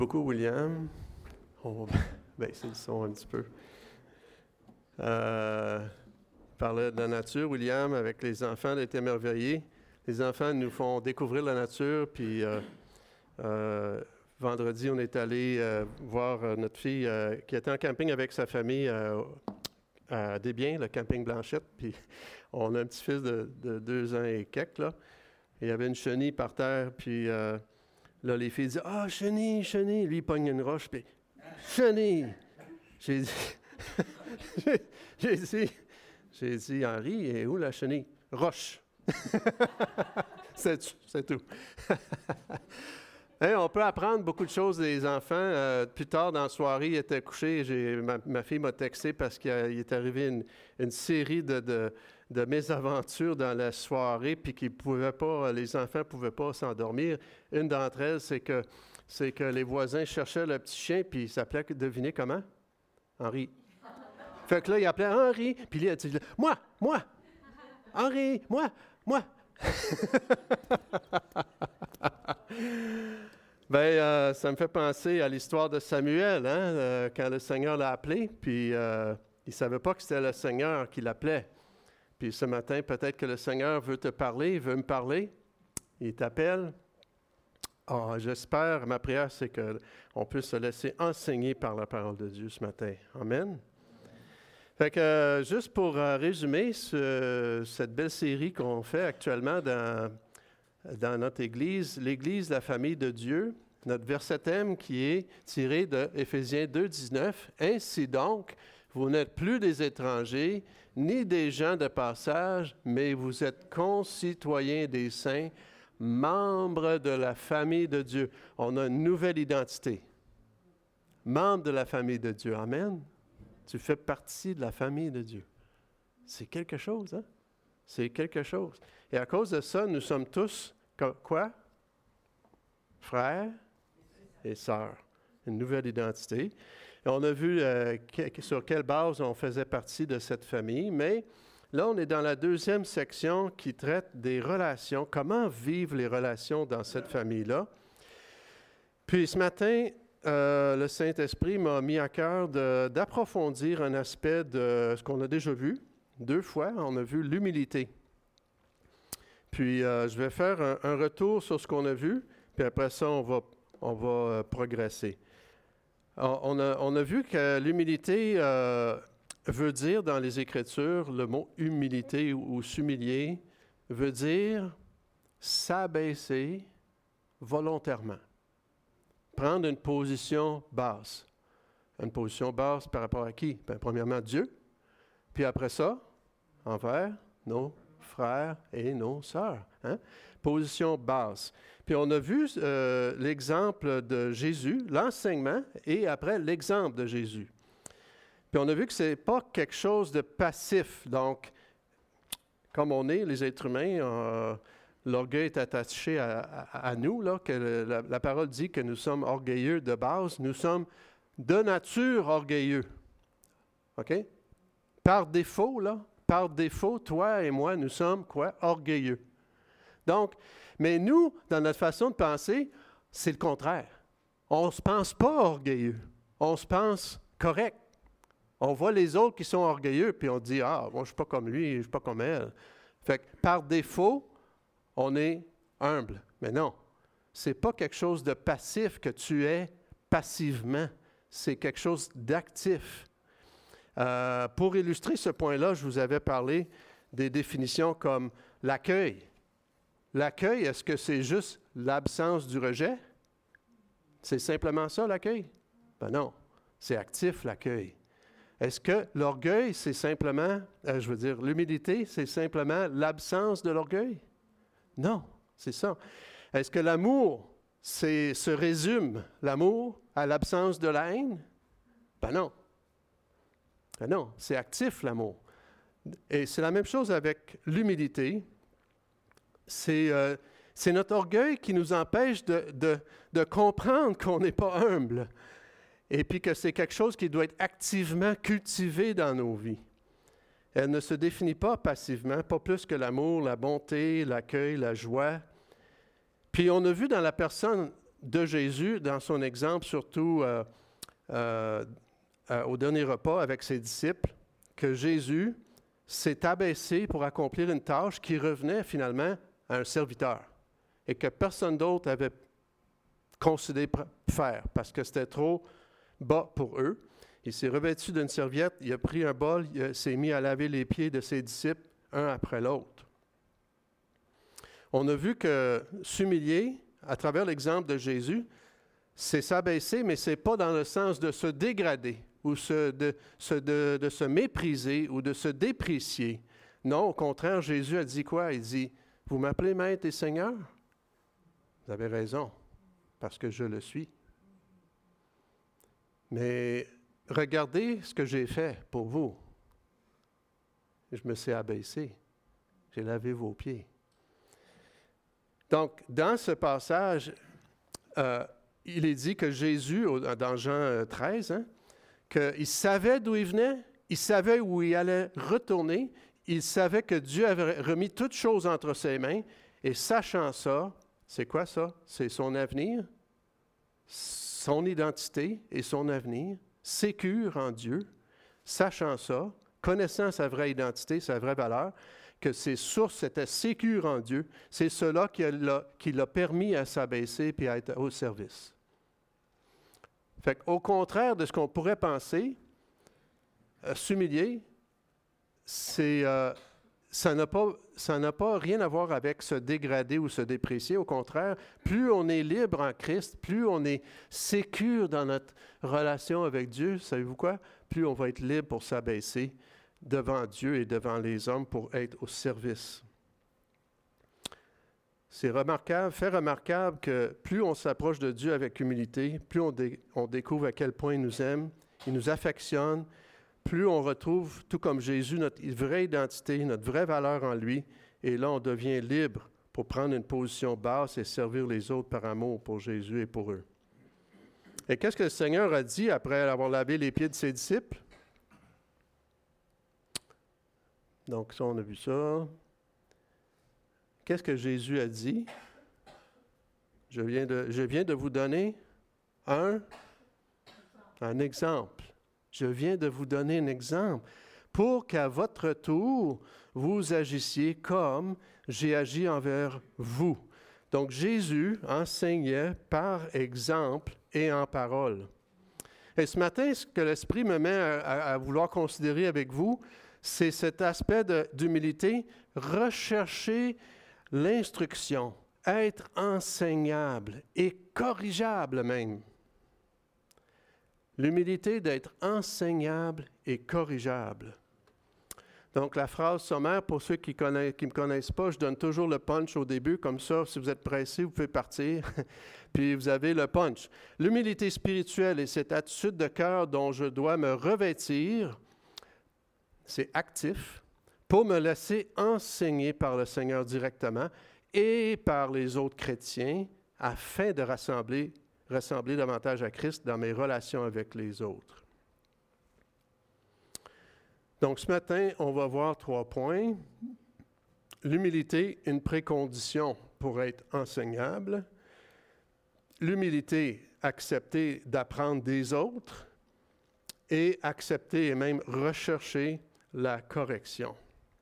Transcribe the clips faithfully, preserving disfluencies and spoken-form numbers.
Beaucoup, William. On va baisser le son un petit peu. Euh, il parlait de la nature, William, avec les enfants, d'être émerveillés. Les enfants nous font découvrir la nature, puis euh, euh, vendredi, on est allé euh, voir euh, notre fille euh, qui était en camping avec sa famille euh, à Desbiens, le camping Blanchette, puis on a un petit-fils de, de deux ans et quelques, là. Il y avait une chenille par terre, puis euh, là, les filles disent « Ah, chenille, chenille! » Lui, il pogne une roche, puis « Chenille! » J'ai dit, j'ai, j'ai dit, j'ai dit, Henri, et où la chenille? Roche. c'est, c'est tout. Hein, on peut apprendre beaucoup de choses des enfants. Euh, plus tard dans la soirée, il était couché. J'ai, ma, ma fille m'a texté parce qu'il est arrivé une, une série de, de, de mésaventures dans la soirée, puis qu'ils pouvaient pas, les enfants ne pouvaient pas s'endormir. Une d'entre elles, c'est que, c'est que les voisins cherchaient le petit chien, puis il s'appelait, devinez comment? Henri. Fait que là, il appelait Henri, puis lui, il a dit « Moi, moi! Henri, moi, moi! » Bien, euh, ça me fait penser à l'histoire de Samuel, hein, euh, quand le Seigneur l'a appelé, puis euh, il ne savait pas que c'était le Seigneur qui l'appelait. Puis ce matin, peut-être que le Seigneur veut te parler, il veut me parler, il t'appelle. Oh, j'espère, ma prière, c'est qu'on puisse se laisser enseigner par la parole de Dieu ce matin. Amen. Fait que, euh, juste pour euh, résumer ce, cette belle série qu'on fait actuellement dans... dans notre Église, l'Église, la famille de Dieu, notre verset thème qui est tiré de Éphésiens deux, dix-neuf. « Ainsi donc, vous n'êtes plus des étrangers, ni des gens de passage, mais vous êtes concitoyens des saints, membres de la famille de Dieu. » On a une nouvelle identité. Membre de la famille de Dieu. Amen. Tu fais partie de la famille de Dieu. C'est quelque chose, hein? C'est quelque chose. Et à cause de ça, nous sommes tous, quoi? Frères et sœurs. Une nouvelle identité. Et on a vu euh, que, sur quelle base on faisait partie de cette famille, mais là, on est dans la deuxième section qui traite des relations, comment vivre les relations dans cette famille-là. Puis ce matin, euh, le Saint-Esprit m'a mis à cœur de, d'approfondir un aspect de ce qu'on a déjà vu. Deux fois, on a vu l'humilité. Puis, euh, je vais faire un, un retour sur ce qu'on a vu, puis après ça, on va, on va euh, progresser. On, on, a, on a vu que l'humilité euh, veut dire, dans les Écritures, le mot humilité ou, ou s'humilier, veut dire s'abaisser volontairement. Prendre une position basse. Une position basse par rapport à qui? Bien, premièrement, Dieu. Puis après ça, envers nos frères et nos sœurs. Hein? Position basse. Puis on a vu euh, l'exemple de Jésus, l'enseignement, et après l'exemple de Jésus. Puis on a vu que ce n'est pas quelque chose de passif. Donc, comme on est, les êtres humains, euh, l'orgueil est attaché à, à, à nous, là, que le, la, la parole dit que nous sommes orgueilleux de base. Nous sommes de nature orgueilleux. OK? Par défaut, là, par défaut, toi et moi, nous sommes quoi? Orgueilleux. Donc, mais nous, dans notre façon de penser, c'est le contraire. On ne se pense pas orgueilleux. On se pense correct. On voit les autres qui sont orgueilleux, puis on dit, ah, moi, je ne suis pas comme lui, je ne suis pas comme elle. Fait que par défaut, on est humble. Mais non, ce n'est pas quelque chose de passif que tu es passivement. C'est quelque chose d'actif. Euh, pour illustrer ce point-là, je vous avais parlé des définitions comme l'accueil. L'accueil, est-ce que c'est juste l'absence du rejet? C'est simplement ça, l'accueil? Ben non, c'est actif, l'accueil. Est-ce que l'orgueil, c'est simplement, euh, je veux dire, l'humilité, c'est simplement l'absence de l'orgueil? Non, c'est ça. Est-ce que l'amour, c'est, se résume, l'amour, à l'absence de la haine? Ben non. Ben non, c'est actif, l'amour. Et c'est la même chose avec l'humilité. C'est, euh, c'est notre orgueil qui nous empêche de, de, de comprendre qu'on n'est pas humble et puis que c'est quelque chose qui doit être activement cultivé dans nos vies. Elle ne se définit pas passivement, pas plus que l'amour, la bonté, l'accueil, la joie. Puis on a vu dans la personne de Jésus dans son exemple, surtout euh, euh, euh, au dernier repas avec ses disciples, que Jésus s'est abaissé pour accomplir une tâche qui revenait finalement à un serviteur et que personne d'autre avait considéré faire parce que c'était trop bas pour eux. Il s'est revêtu d'une serviette, il a pris un bol, il s'est mis à laver les pieds de ses disciples, un après l'autre. On a vu que s'humilier, à travers l'exemple de Jésus, c'est s'abaisser, mais ce n'est pas dans le sens de se dégrader ou se, de, se, de, de se mépriser ou de se déprécier. Non, au contraire, Jésus a dit quoi? Il dit, « Vous m'appelez Maître et Seigneur? » Vous avez raison, parce que je le suis. Mais regardez ce que j'ai fait pour vous. Je me suis abaissé. J'ai lavé vos pieds. Donc, dans ce passage, euh, il est dit que Jésus, dans Jean treize, hein, qu'il savait d'où il venait, il savait où il allait retourner, il savait que Dieu avait remis toutes choses entre ses mains, et sachant ça, c'est quoi ça? C'est son avenir, son identité et son avenir, sécure en Dieu, sachant ça, connaissant sa vraie identité, sa vraie valeur, que ses sources étaient sécures en Dieu, c'est cela qui l'a, qui l'a permis à s'abaisser et à être au service. Fait qu'au contraire de ce qu'on pourrait penser, euh, s'humilier, c'est, euh, ça n'a pas, ça n'a pas rien à voir avec se dégrader ou se déprécier. Au contraire, plus on est libre en Christ, plus on est sécure dans notre relation avec Dieu, savez-vous quoi? Plus on va être libre pour s'abaisser devant Dieu et devant les hommes pour être au service. C'est remarquable, fait remarquable que plus on s'approche de Dieu avec humilité, plus on, dé, on découvre à quel point il nous aime, il nous affectionne, plus on retrouve, tout comme Jésus, notre vraie identité, notre vraie valeur en lui, et là on devient libre pour prendre une position basse et servir les autres par amour pour Jésus et pour eux. Et qu'est-ce que le Seigneur a dit après avoir lavé les pieds de ses disciples? Donc, ça, on a vu ça. Qu'est-ce que Jésus a dit? Je viens de, je viens de vous donner un, un exemple. Je viens de vous donner un exemple pour qu'à votre tour, vous agissiez comme j'ai agi envers vous. Donc, Jésus enseignait par exemple et en parole. Et ce matin, ce que l'Esprit me met à, à, à vouloir considérer avec vous, c'est cet aspect de, d'humilité, rechercher l'instruction, être enseignable et corrigeable même. L'humilité d'être enseignable et corrigeable. Donc, la phrase sommaire, pour ceux qui ne me connaissent pas, je donne toujours le punch au début, comme ça, si vous êtes pressé, vous pouvez partir, puis vous avez le punch. L'humilité spirituelle est cette attitude de cœur dont je dois me revêtir, c'est actif, pour me laisser enseigner par le Seigneur directement et par les autres chrétiens afin de rassembler, ressembler davantage à Christ dans mes relations avec les autres. Donc ce matin, on va voir trois points. L'humilité, une précondition pour être enseignable. L'humilité, accepter d'apprendre des autres. Et accepter et même rechercher la correction.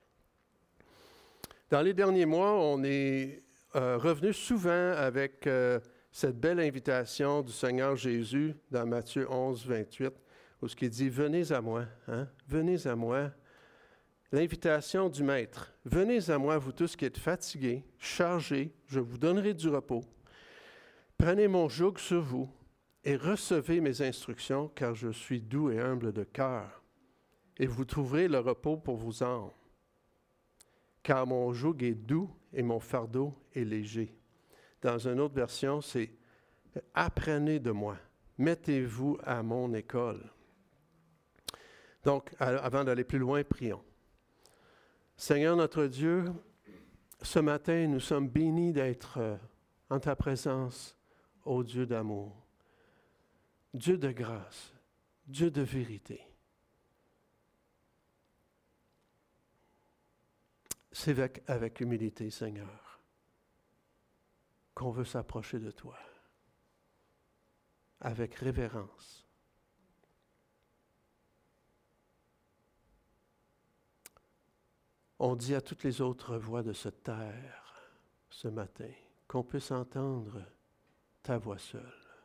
Dans les derniers mois, on est euh, revenu souvent avec euh, cette belle invitation du Seigneur Jésus dans Matthieu onze, vingt-huit, où ce qui dit « Venez à moi, hein? Venez à moi ». L'invitation du Maître « Venez à moi, vous tous qui êtes fatigués, chargés, je vous donnerai du repos. Prenez mon joug sur vous et recevez mes instructions, car je suis doux et humble de cœur. Et vous trouverez le repos pour vos âmes. Car mon joug est doux et mon fardeau est léger. » Dans une autre version, c'est « Apprenez de moi, mettez-vous à mon école. » Donc, avant d'aller plus loin, prions. Seigneur notre Dieu, ce matin, nous sommes bénis d'être en ta présence, ô Dieu d'amour, Dieu de grâce, Dieu de vérité. C'est avec, avec humilité, Seigneur, qu'on veut s'approcher de toi. avec révérence. On dit à toutes les autres voix de se taire ce matin, qu'on puisse entendre ta voix seule.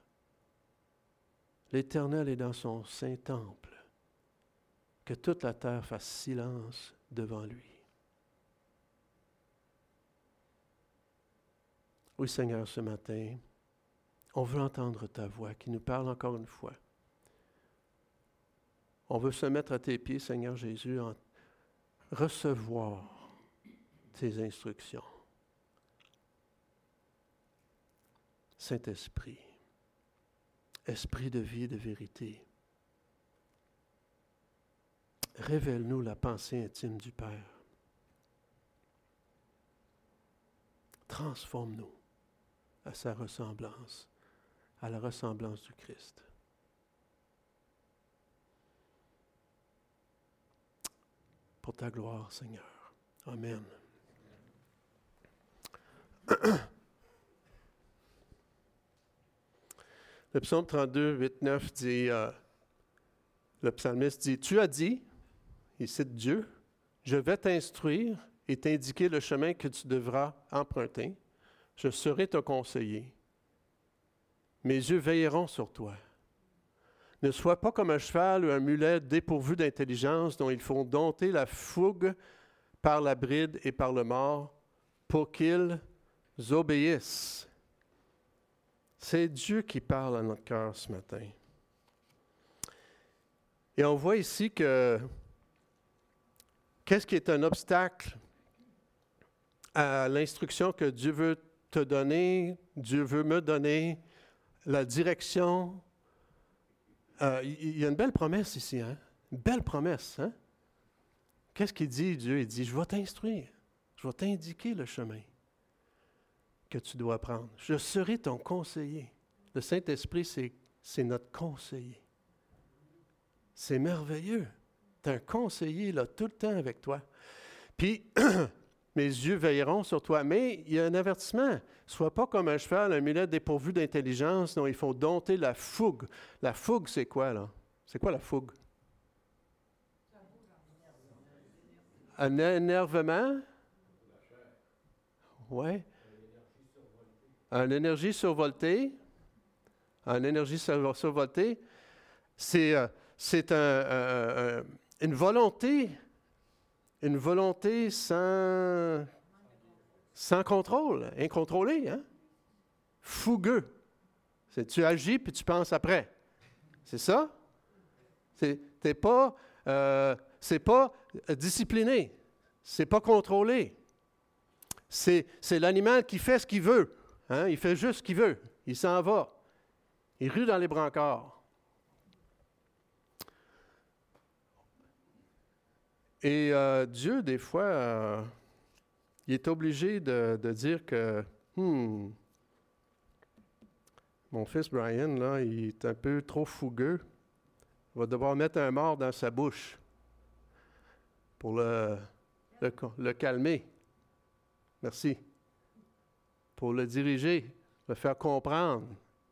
L'Éternel est dans son saint temple, que toute la terre fasse silence devant lui. Oui, Seigneur, ce matin, on veut entendre ta voix qui nous parle encore une fois. On veut se mettre à tes pieds, Seigneur Jésus, en recevoir tes instructions. Saint-Esprit, Esprit de vie et de vérité, révèle-nous la pensée intime du Père. Transforme-nous à sa ressemblance, à la ressemblance du Christ. Pour ta gloire, Seigneur. Amen. Le psaume trente-deux, huit, neuf dit, euh, le psalmiste dit, « Tu as dit, il cite Dieu, je vais t'instruire et t'indiquer le chemin que tu devras emprunter. Je serai ton conseiller. Mes yeux veilleront sur toi. Ne sois pas comme un cheval ou un mulet dépourvu d'intelligence dont ils font dompter la fougue par la bride et par le mors pour qu'ils obéissent. » C'est Dieu qui parle à notre cœur ce matin. Et on voit ici que qu'est-ce qui est un obstacle à l'instruction que Dieu veut te donner, Dieu veut me donner, la direction. Euh, il y a une belle promesse ici, hein? Une belle promesse, hein? Qu'est-ce qu'il dit, Dieu? Il dit, je vais t'instruire, je vais t'indiquer le chemin que tu dois prendre. Je serai ton conseiller. Le Saint-Esprit, c'est, c'est notre conseiller. C'est merveilleux. Tu as un conseiller là, tout le temps avec toi. Puis, mes yeux veilleront sur toi. Mais il y a un avertissement. Sois pas comme un cheval, un mulet dépourvu d'intelligence dont il faut dompter la fougue. La fougue, c'est quoi, là? C'est quoi la fougue? Un énervement? Oui. Une énergie survoltée. Une énergie survoltée. C'est, euh, c'est un, un, un, une volonté, une volonté sans, sans contrôle, incontrôlée, hein? Fougueux. C'est, tu agis puis tu penses après. C'est ça? C'est, t'es pas, euh, c'est pas discipliné. C'est pas contrôlé. C'est, c'est l'animal qui fait ce qu'il veut. Hein? Il fait juste ce qu'il veut. Il s'en va. Il rue dans les brancards. Et euh, Dieu, des fois, euh, il est obligé de, de dire que hmm, mon fils Brian, là, il est un peu trop fougueux. Il va devoir mettre un mort dans sa bouche pour le, le, le calmer. Merci. Pour le diriger, le faire comprendre.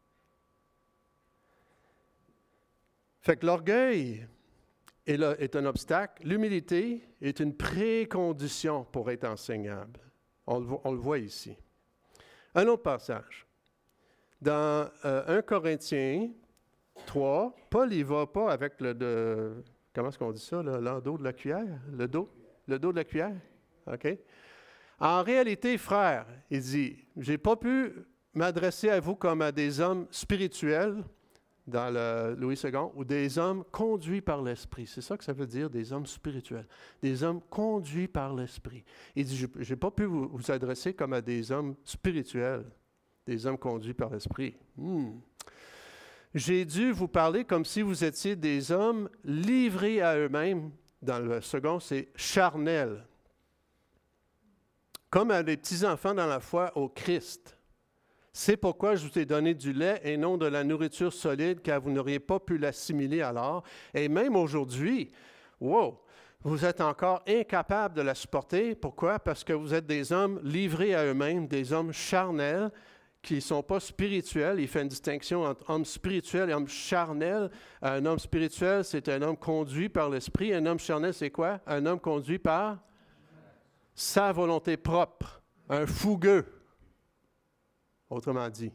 Fait que l'orgueil est, là, est un obstacle. L'humilité est une précondition pour être enseignable. On le, on le voit ici. Un autre passage. Dans euh, premier Corinthiens trois, Paul y va pas avec le... De, comment est-ce qu'on dit ça? Là, l'endos de la cuillère? Le dos? Le dos de la cuillère? OK. En réalité, frères, il dit, « J'ai pas pu m'adresser à vous comme à des hommes spirituels, dans le Louis second, ou des hommes conduits par l'Esprit. » C'est ça que ça veut dire, des hommes spirituels. Des hommes conduits par l'Esprit. Il dit, « Je n'ai pas pu vous, vous adresser comme à des hommes spirituels, des hommes conduits par l'Esprit. Hmm. J'ai dû vous parler comme si vous étiez des hommes livrés à eux-mêmes. » Dans le second, c'est « charnel. » Comme à des petits-enfants dans la foi au Christ. C'est pourquoi je vous ai donné du lait et non de la nourriture solide, car vous n'auriez pas pu l'assimiler alors. Et même aujourd'hui, wow, vous êtes encore incapables de la supporter. Pourquoi? Parce que vous êtes des hommes livrés à eux-mêmes, des hommes charnels, qui ne sont pas spirituels. Il fait une distinction entre homme spirituel et homme charnel. Un homme spirituel, c'est un homme conduit par l'esprit. Un homme charnel, c'est quoi? Un homme conduit par sa volonté propre. Un fougueux, autrement dit.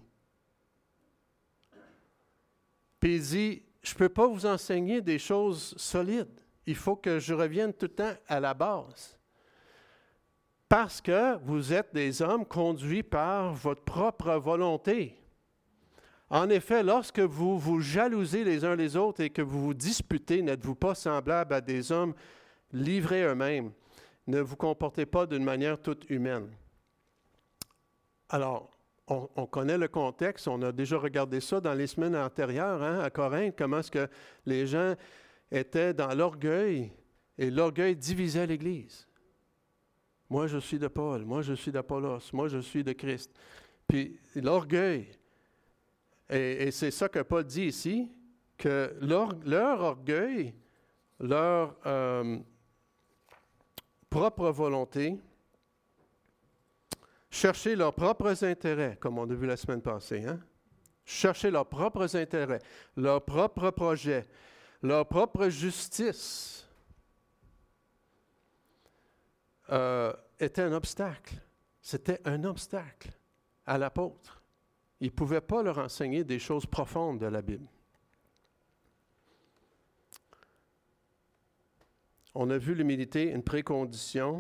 Puis il dit, je ne peux pas vous enseigner des choses solides. Il faut que je revienne tout le temps à la base. Parce que vous êtes des hommes conduits par votre propre volonté. En effet, lorsque vous vous jalousez les uns les autres et que vous vous disputez, n'êtes-vous pas semblables à des hommes livrés eux-mêmes? Ne vous comportez pas d'une manière toute humaine. Alors, on, on connaît le contexte, on a déjà regardé ça dans les semaines antérieures, hein, à Corinthe, comment est-ce que les gens étaient dans l'orgueil et l'orgueil divisait l'Église. Moi, je suis de Paul. Moi, je suis d'Apollos. Moi, je suis de Christ. Puis l'orgueil, et, et c'est ça que Paul dit ici, que leur, leur orgueil, leur euh, propre volonté, chercher leurs propres intérêts, comme on a vu la semaine passée, hein? Chercher leurs propres intérêts, leurs propres projets, leur propre justice, Euh, était un obstacle. C'était un obstacle à l'apôtre. Il ne pouvait pas leur enseigner des choses profondes de la Bible. On a vu l'humilité, une précondition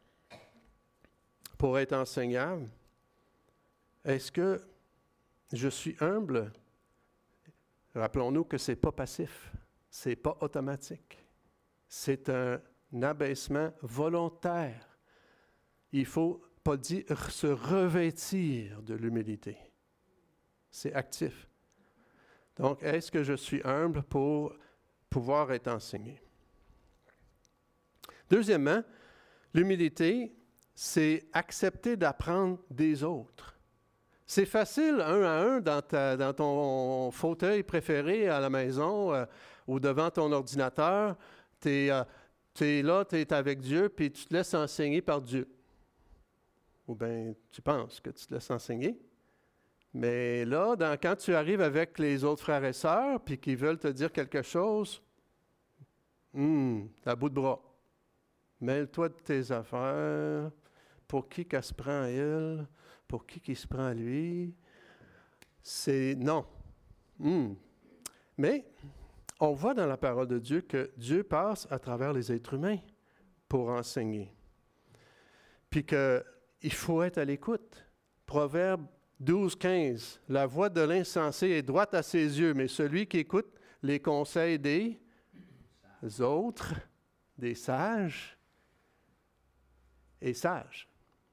pour être enseignable. Est-ce que je suis humble? Rappelons-nous que ce n'est pas passif, ce n'est pas automatique. C'est un abaissement volontaire. Il faut, Paul dit, se revêtir de l'humilité. C'est actif. Donc, est-ce que je suis humble pour pouvoir être enseigné? Deuxièmement, l'humilité, c'est accepter d'apprendre des autres. C'est facile, un à un, dans, ta, dans ton fauteuil préféré à la maison euh, ou devant ton ordinateur, tu es... Euh, Tu es là, tu es avec Dieu, puis tu te laisses enseigner par Dieu. Ou bien, tu penses que tu te laisses enseigner. Mais là, dans, quand tu arrives avec les autres frères et sœurs, puis qu'ils veulent te dire quelque chose, hum, à bout de bras. Mêle-toi de tes affaires. Pour qui qu'elle se prend à elle? Pour qui qu'il se prend à lui? C'est non. Hum. Mais... on voit dans la parole de Dieu que Dieu passe à travers les êtres humains pour enseigner. Puis qu'il faut être à l'écoute. Proverbe douze, quinze. La voix de l'insensé est droite à ses yeux, mais celui qui écoute les conseils des autres, des sages, est sage.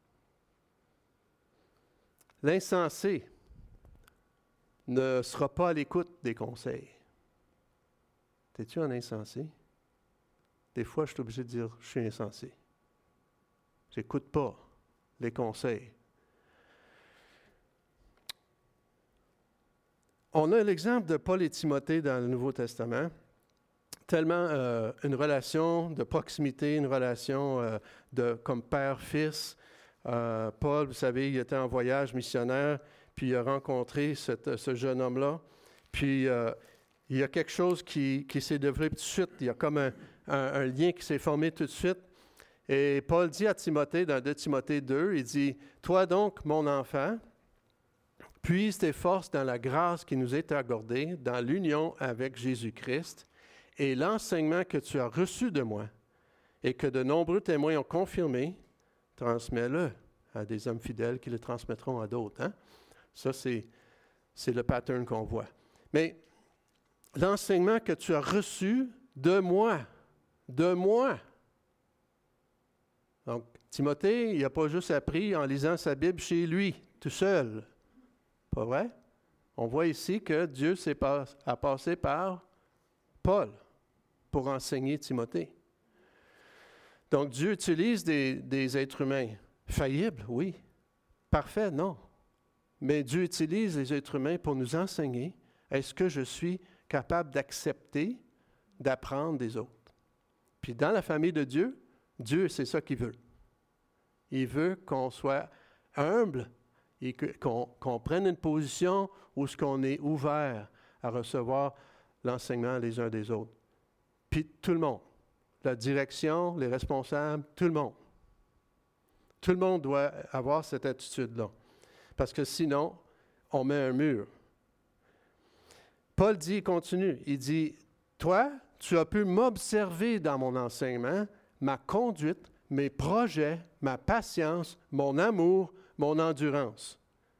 L'insensé ne sera pas à l'écoute des conseils. Es-tu un insensé? Des fois, je suis obligé de dire, je suis insensé. Je n'écoute pas les conseils. On a l'exemple de Paul et Timothée dans le Nouveau Testament. Tellement euh, une relation de proximité, une relation euh, de, comme père-fils. Euh, Paul, vous savez, il était en voyage missionnaire, puis il a rencontré cette, ce jeune homme-là. Puis... Euh, il y a quelque chose qui, qui s'est développé tout de suite. Il y a comme un, un, un lien qui s'est formé tout de suite. Et Paul dit à Timothée, dans deux Timothée deux, il dit, « Toi donc, mon enfant, puise tes forces dans la grâce qui nous est accordée, dans l'union avec Jésus-Christ, et l'enseignement que tu as reçu de moi, et que de nombreux témoins ont confirmé, transmets-le à des hommes fidèles qui le transmettront à d'autres. Hein? » Ça, c'est, c'est le pattern qu'on voit. Mais l'enseignement que tu as reçu de moi, de moi. Donc, Timothée, il n'a pas juste appris en lisant sa Bible chez lui, tout seul. Pas vrai? On voit ici que Dieu s'est pas, a passé par Paul pour enseigner Timothée. Donc, Dieu utilise des, des êtres humains. Faillibles, oui. Parfaits, non. Mais Dieu utilise les êtres humains pour nous enseigner. Est-ce que je suis capable d'accepter, d'apprendre des autres? Puis dans la famille de Dieu, Dieu, c'est ça qu'il veut. Il veut qu'on soit humble. et que, qu'on, qu'on prenne une position où ce qu'on est ouvert à recevoir l'enseignement les uns des autres. Puis tout le monde, la direction, les responsables, tout le monde. Tout le monde doit avoir cette attitude-là. Parce que sinon, on met un mur. Paul dit, il continue, il dit, « Toi, tu as pu m'observer dans mon enseignement, ma conduite, mes projets, ma patience, mon amour, mon endurance. »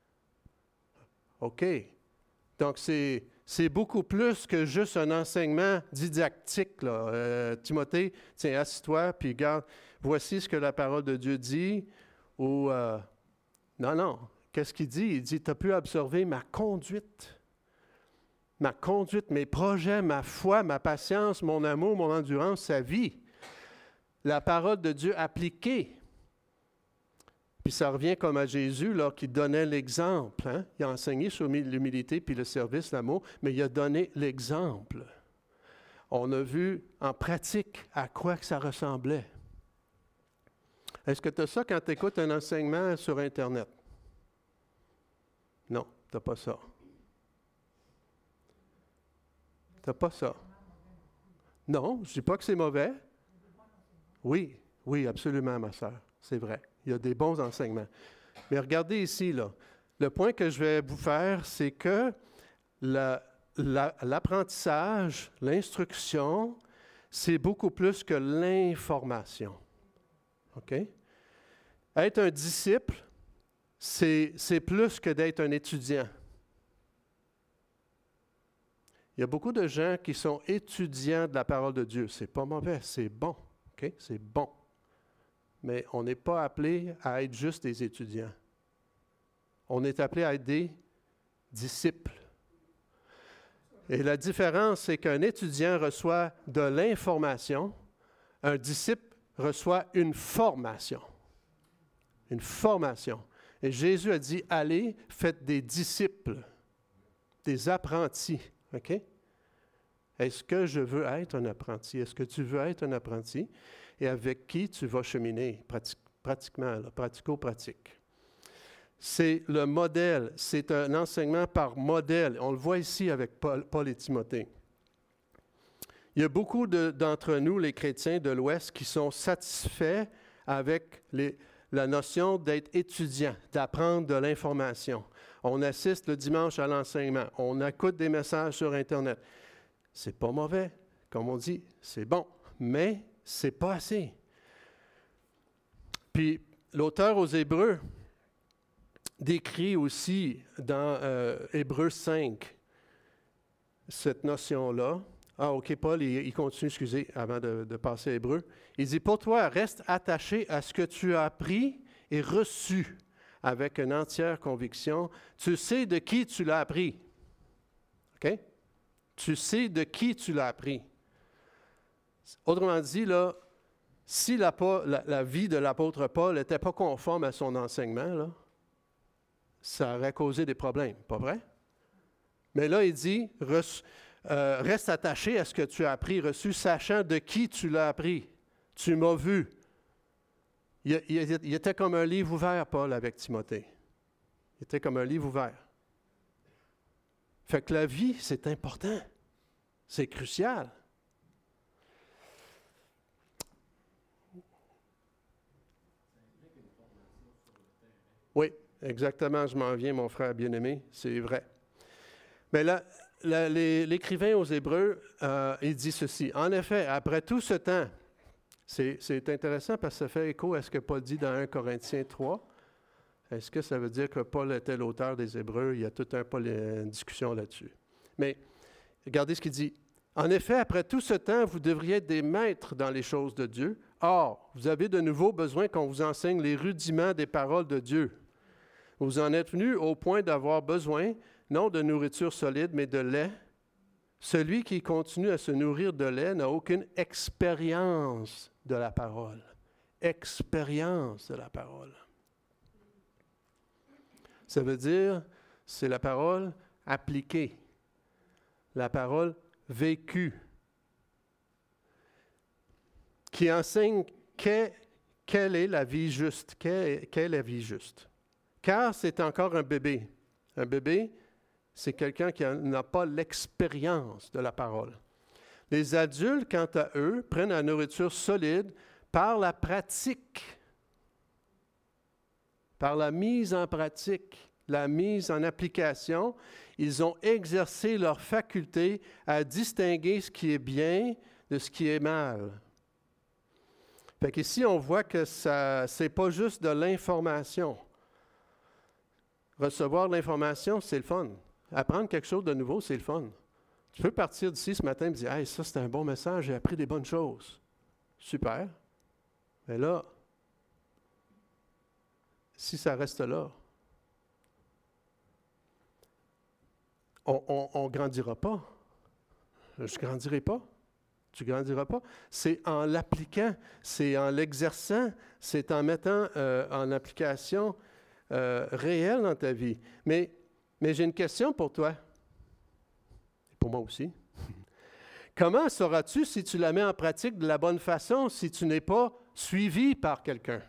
OK. Donc, c'est, c'est beaucoup plus que juste un enseignement didactique, là. Euh, Timothée, tiens, assis-toi, puis regarde, voici ce que la parole de Dieu dit. Ou, euh, non, non. Qu'est-ce qu'il dit? Il dit, tu as pu observer ma conduite. Ma conduite, mes projets, ma foi, ma patience, mon amour, mon endurance, sa vie. La parole de Dieu appliquée. Puis ça revient comme à Jésus, là, qui donnait l'exemple. Hein? Il a enseigné sur l'humilité puis le service, l'amour, mais il a donné l'exemple. On a vu en pratique à quoi que ça ressemblait. Est-ce que tu as ça quand tu écoutes un enseignement sur Internet? Non, tu n'as pas ça. Tu n'as pas ça. Non, je ne dis pas que c'est mauvais. Oui, oui, absolument, ma sœur. C'est vrai. Il y a des bons enseignements. Mais regardez ici, là. Le point que je vais vous faire, c'est que la, la, l'apprentissage, l'instruction, c'est beaucoup plus que l'information. OK? Être un disciple, c'est, c'est plus que d'être un étudiant. Il y a beaucoup de gens qui sont étudiants de la parole de Dieu. C'est pas mauvais, c'est bon. OK? C'est bon. Mais on n'est pas appelé à être juste des étudiants. On est appelé à être des disciples. Et la différence, c'est qu'un étudiant reçoit de l'information, un disciple reçoit une formation. Une formation. Et Jésus a dit, allez, faites des disciples, des apprentis. OK? Est-ce que je veux être un apprenti? Est-ce que tu veux être un apprenti? Et avec qui tu vas cheminer pratique, pratiquement, là, pratico-pratique. C'est le modèle, c'est un enseignement par modèle. On le voit ici avec Paul, Paul et Timothée. Il y a beaucoup de, d'entre nous, les chrétiens de l'Ouest, qui sont satisfaits avec les, la notion d'être étudiant, d'apprendre de l'information. On assiste le dimanche à l'enseignement, on écoute des messages sur Internet. C'est pas mauvais, comme on dit, c'est bon, mais c'est pas assez. Puis l'auteur aux Hébreux décrit aussi dans euh, Hébreux cinq cette notion-là. Ah, OK, Paul, il, il continue, excusez, avant de, de passer à Hébreux. Il dit, « Pour toi, reste attaché à ce que tu as appris et reçu avec une entière conviction. Tu sais de qui tu l'as appris. » OK? Tu sais de qui tu l'as appris. Autrement dit, là, si la, la, la vie de l'apôtre Paul n'était pas conforme à son enseignement, là, ça aurait causé des problèmes, pas vrai? Mais là, il dit, reçu, euh, reste attaché à ce que tu as appris, reçu, sachant de qui tu l'as appris. Tu m'as vu. Il, il, il était comme un livre ouvert, Paul, avec Timothée. Il était comme un livre ouvert. Fait que la vie, c'est important. C'est crucial. Oui, exactement, je m'en viens, mon frère bien-aimé, c'est vrai. Mais là, là les, l'écrivain aux Hébreux, euh, il dit ceci. En effet, après tout ce temps, c'est, c'est intéressant parce que ça fait écho à ce que Paul dit dans un Corinthiens trois. Est-ce que ça veut dire que Paul était l'auteur des Hébreux? Il y a tout un peu une discussion là-dessus. Mais regardez ce qu'il dit. En effet, après tout ce temps, vous devriez être des maîtres dans les choses de Dieu. Or, vous avez de nouveau besoin qu'on vous enseigne les rudiments des paroles de Dieu. Vous en êtes venus au point d'avoir besoin, non de nourriture solide, mais de lait. Celui qui continue à se nourrir de lait n'a aucune expérience de la parole. Expérience de la parole. Ça veut dire, c'est la parole appliquée, la parole vécue, qui enseigne qu'est, quelle est la vie juste, qu'est, qu'est la vie juste. car c'est encore un bébé. Un bébé, c'est quelqu'un qui n'a pas l'expérience de la parole. Les adultes, quant à eux, prennent la nourriture solide par la pratique, par la mise en pratique, la mise en application. Ils ont exercé leur faculté à distinguer ce qui est bien de ce qui est mal. Fait qu'ici, on voit que ça, c'est pas juste de l'information. Recevoir de l'information, c'est le fun. Apprendre quelque chose de nouveau, c'est le fun. Tu peux partir d'ici ce matin et me dire « Hey, ça, c'est un bon message, j'ai appris des bonnes choses. » Super. Mais là, si ça reste là, on ne grandira pas. Je ne grandirai pas. Tu ne grandiras pas. C'est en l'appliquant, c'est en l'exerçant, c'est en mettant euh, en application euh, réelle dans ta vie. Mais, mais j'ai une question pour toi. Et pour moi aussi. Comment sauras-tu si tu la mets en pratique de la bonne façon si tu n'es pas suivi par quelqu'un?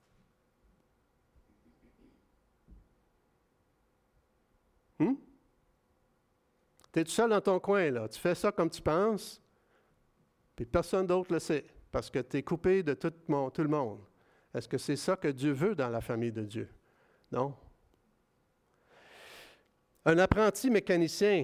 Hmm? Tu es tout seul dans ton coin, là. Tu fais ça comme tu penses, puis personne d'autre le sait, parce que tu es coupé de tout, mon, tout le monde. Est-ce que c'est ça que Dieu veut dans la famille de Dieu? Non. Un apprenti mécanicien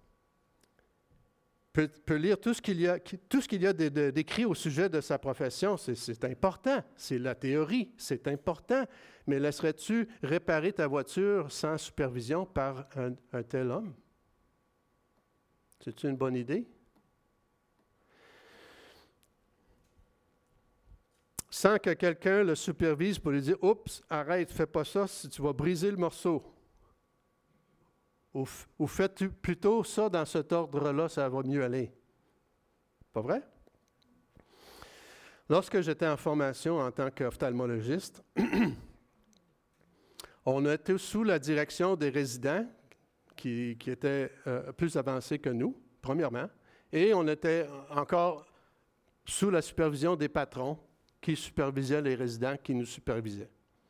peut, peut lire tout ce qu'il y a, tout ce qu'il y a de, de, d'écrit au sujet de sa profession. C'est, c'est important. C'est la théorie. C'est important. Mais laisserais-tu réparer ta voiture sans supervision par un, un tel homme? C'est-tu une bonne idée? Sans que quelqu'un le supervise pour lui dire « Oups, arrête, fais pas ça si tu vas briser le morceau. » Ou, ou fais-tu plutôt ça dans cet ordre-là, ça va mieux aller. Pas vrai? Lorsque j'étais en formation en tant qu'ophtalmologiste, on était sous la direction des résidents qui, qui étaient euh, plus avancés que nous, premièrement, et on était encore sous la supervision des patrons qui supervisaient les résidents qui nous supervisaient.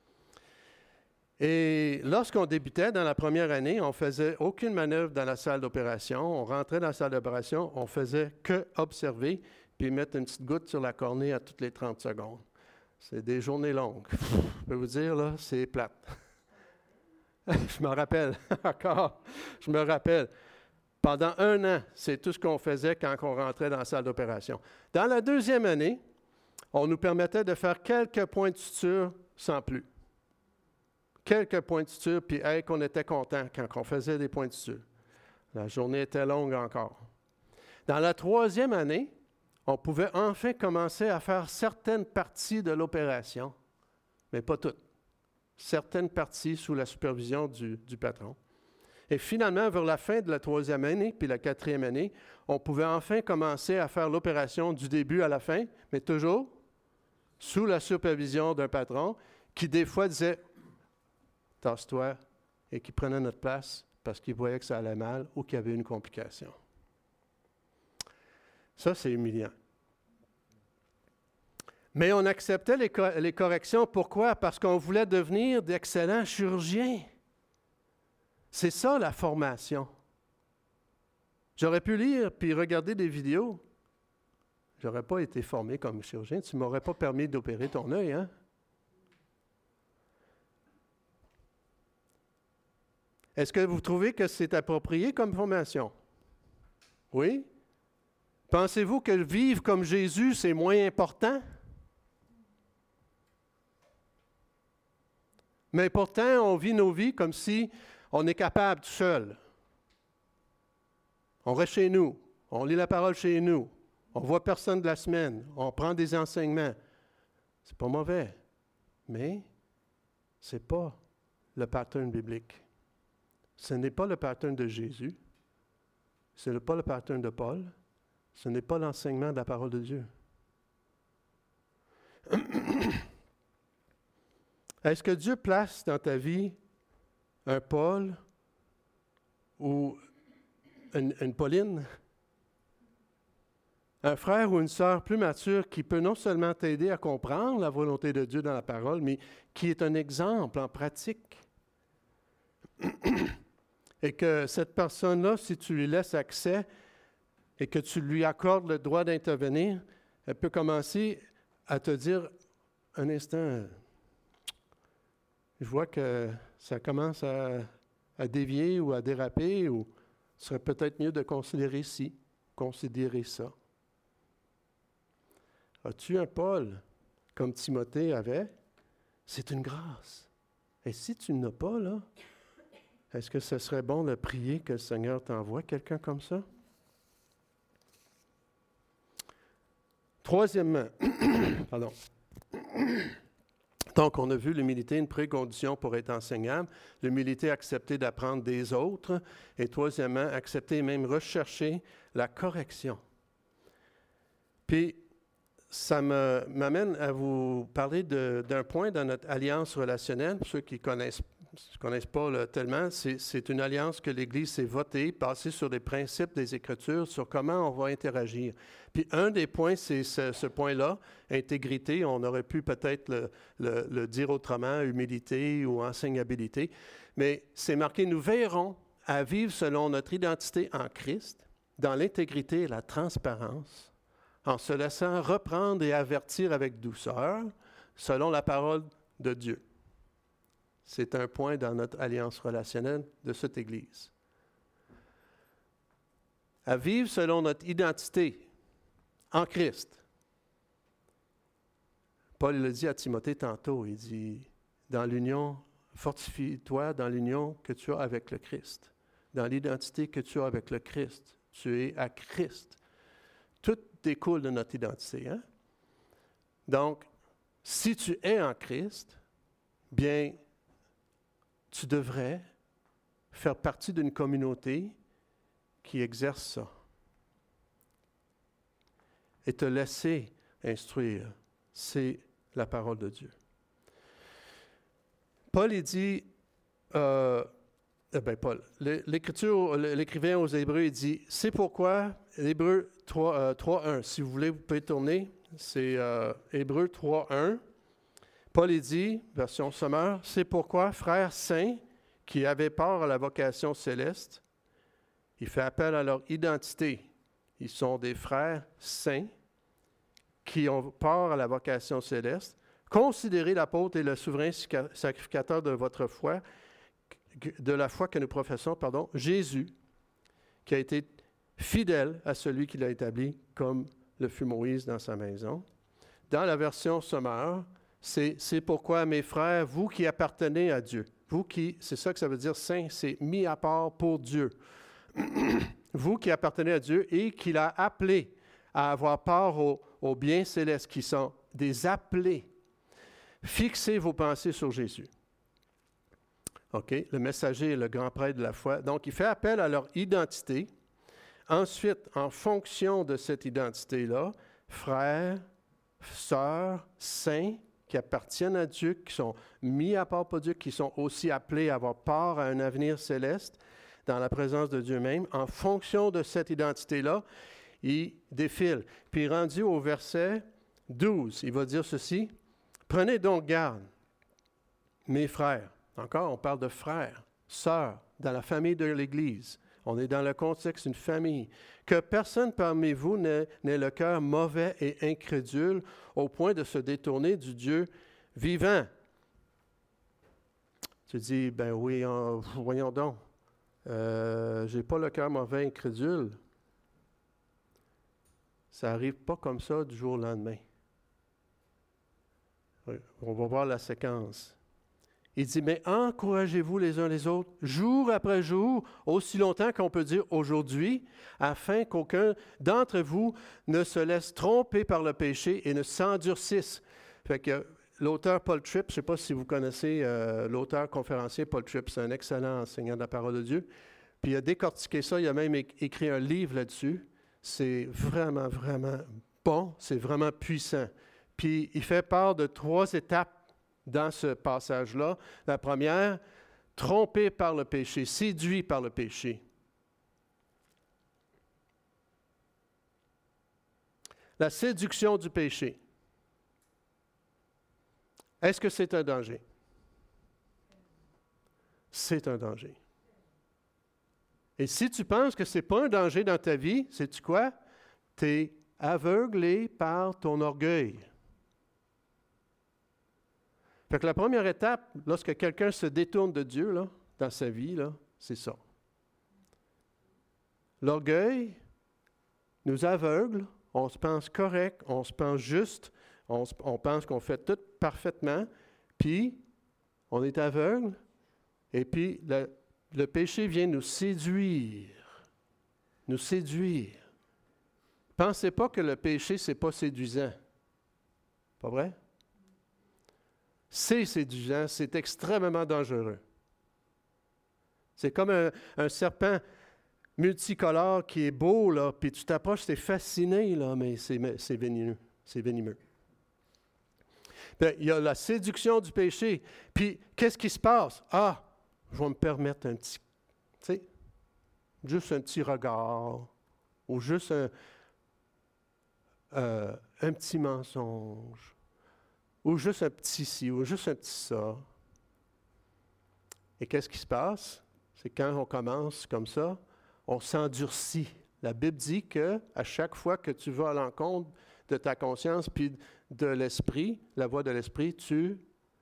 Et lorsqu'on débutait dans la première année, on ne faisait aucune manœuvre dans la salle d'opération. On rentrait dans la salle d'opération, on faisait que observer puis mettre une petite goutte sur la cornée à toutes les trente secondes. C'est des journées longues. Je peux vous dire, là, c'est plate. Je me rappelle encore, je me rappelle. Pendant un an, c'est tout ce qu'on faisait quand on rentrait dans la salle d'opération. Dans la deuxième année, on nous permettait de faire quelques points de suture sans plus. Quelques points de suture, puis hey, qu'on était content quand on faisait des points de suture. La journée était longue encore. Dans la troisième année, on pouvait enfin commencer à faire certaines parties de l'opération, mais pas toutes. Certaines parties sous la supervision du, du patron. Et finalement, vers la fin de la troisième année, puis la quatrième année, on pouvait enfin commencer à faire l'opération du début à la fin, mais toujours sous la supervision d'un patron qui, des fois, disait « Tasse-toi » et qui prenait notre place parce qu'il voyait que ça allait mal ou qu'il y avait une complication. Ça, c'est humiliant. Mais on acceptait les, co- les corrections. Pourquoi? Parce qu'on voulait devenir d'excellents chirurgiens. C'est ça, la formation. J'aurais pu lire puis regarder des vidéos. Je n'aurais pas été formé comme chirurgien. Tu ne m'aurais pas permis d'opérer ton œil, hein? Est-ce que vous trouvez que c'est approprié comme formation? Oui? Pensez-vous que vivre comme Jésus, c'est moins important? Mais pourtant, on vit nos vies comme si on est capable tout seul. On reste chez nous, on lit la parole chez nous, on ne voit personne de la semaine, on prend des enseignements. C'est pas mauvais, mais ce n'est pas le pattern biblique. Ce n'est pas le pattern de Jésus, ce n'est pas le pattern de Paul, ce n'est pas l'enseignement de la parole de Dieu. Est-ce que Dieu place dans ta vie un Paul ou une, une Pauline, un frère ou une sœur plus mature qui peut non seulement t'aider à comprendre la volonté de Dieu dans la parole, mais qui est un exemple en pratique? Et que cette personne-là, si tu lui laisses accès et que tu lui accordes le droit d'intervenir, elle peut commencer à te dire, un instant, je vois que ça commence à, à dévier ou à déraper, ou ce serait peut-être mieux de considérer ci, considérer ça. As-tu un Paul, comme Timothée avait? C'est une grâce. Et si tu n'as pas, là, est-ce que ce serait bon de prier que le Seigneur t'envoie quelqu'un comme ça? Troisièmement, pardon. Donc, on a vu l'humilité, une précondition pour être enseignable. L'humilité, accepter d'apprendre des autres. Et troisièmement, accepter et même rechercher la correction. Puis, ça me, m'amène à vous parler de, d'un point dans notre alliance relationnelle. Pour ceux qui ne connaissent, connaissent pas là, tellement, c'est, c'est une alliance que l'Église s'est votée, basée sur les principes des Écritures, sur comment on va interagir. Puis un des points, c'est ce, ce point-là, intégrité. On aurait pu peut-être le, le, le dire autrement, humilité ou enseignabilité. Mais c'est marqué, nous veillerons à vivre selon notre identité en Christ, dans l'intégrité et la transparence, en se laissant reprendre et avertir avec douceur, selon la parole de Dieu. C'est un point dans notre alliance relationnelle de cette Église. À vivre selon notre identité en Christ. Paul le dit à Timothée tantôt, il dit, dans l'union, fortifie-toi dans l'union que tu as avec le Christ, dans l'identité que tu as avec le Christ. Tu es à Christ. Tout découle de notre identité. Hein? Donc, si tu es en Christ, bien, tu devrais faire partie d'une communauté qui exerce ça. Et te laisser instruire. C'est la parole de Dieu. Paul, il dit, euh, eh bien, Paul, l'Écriture, l'écrivain aux Hébreux, il dit, c'est pourquoi, Hébreux trois un, si vous voulez, vous pouvez tourner, c'est euh, Hébreux trois un. Paul, il dit, version sommaire, c'est pourquoi, frères saints, qui avaient part à la vocation céleste, il fait appel à leur identité. Ils sont des frères saints qui ont part à la vocation céleste. Considérez l'apôtre et le souverain sacrificateur de votre foi, de la foi que nous professons, pardon, Jésus, qui a été fidèle à celui qui l'a établi, comme le fut Moïse dans sa maison. Dans la version sommaire, c'est, c'est pourquoi, mes frères, vous qui appartenez à Dieu, vous qui, c'est ça que ça veut dire, saint, c'est mis à part pour Dieu. Vous qui appartenez à Dieu et qu'il a appelé à avoir part aux, aux biens célestes qui sont des appelés. Fixez vos pensées sur Jésus. OK? Le messager est le grand prêtre de la foi. Donc, il fait appel à leur identité. Ensuite, en fonction de cette identité-là, frères, sœurs, saints, qui appartiennent à Dieu, qui sont mis à part pour Dieu, qui sont aussi appelés à avoir part à un avenir céleste dans la présence de Dieu même, en fonction de cette identité-là, il défile. Puis rendu au verset douze, il va dire ceci, « Prenez donc garde, mes frères. » Encore, on parle de frères, sœurs, dans la famille de l'Église. On est dans le contexte d'une famille. « Que personne parmi vous n'ait, n'ait le cœur mauvais et incrédule au point de se détourner du Dieu vivant. » Tu dis, « Ben oui, en, voyons donc. Euh, je n'ai pas le cœur mauvais et incrédule. » Ça n'arrive pas comme ça du jour au lendemain. Oui, on va voir la séquence. Il dit, mais encouragez-vous les uns les autres, jour après jour, aussi longtemps qu'on peut dire aujourd'hui, afin qu'aucun d'entre vous ne se laisse tromper par le péché et ne s'endurcisse. Fait que l'auteur Paul Tripp, je ne sais pas si vous connaissez euh, l'auteur conférencier Paul Tripp, c'est un excellent enseignant de la parole de Dieu. Puis il a décortiqué ça, il a même écrit un livre là-dessus. C'est vraiment, vraiment bon, c'est vraiment puissant. Puis il fait part de trois étapes dans ce passage-là. La première, trompé par le péché, séduit par le péché. La séduction du péché. Est-ce que c'est un danger? c'est un danger. Et si tu penses que ce n'est pas un danger dans ta vie, sais-tu quoi? Tu es aveuglé par ton orgueil. Fait que la première étape, lorsque quelqu'un se détourne de Dieu là, dans sa vie, là, c'est ça. L'orgueil nous aveugle, on se pense correct, on se pense juste, on, se, on pense qu'on fait tout parfaitement, puis on est aveugle, et puis le, le péché vient nous séduire, nous séduire. Pensez pas que le péché, c'est pas séduisant. Pas vrai? C'est séduisant, c'est extrêmement dangereux. C'est comme un, un serpent multicolore qui est beau, là, puis tu t'approches, c'est fasciné, là, mais c'est, c'est venimeux. C'est venimeux. Bien, il y a la séduction du péché. Puis, qu'est-ce qui se passe? Ah, je vais me permettre un petit, tu sais, juste un petit regard, ou juste un, euh, un petit mensonge, ou juste un petit ci, ou juste un petit ça. Et qu'est-ce qui se passe? C'est quand on commence comme ça, on s'endurcit. La Bible dit que à chaque fois que tu vas à l'encontre de ta conscience puis de l'esprit, la voix de l'esprit, tu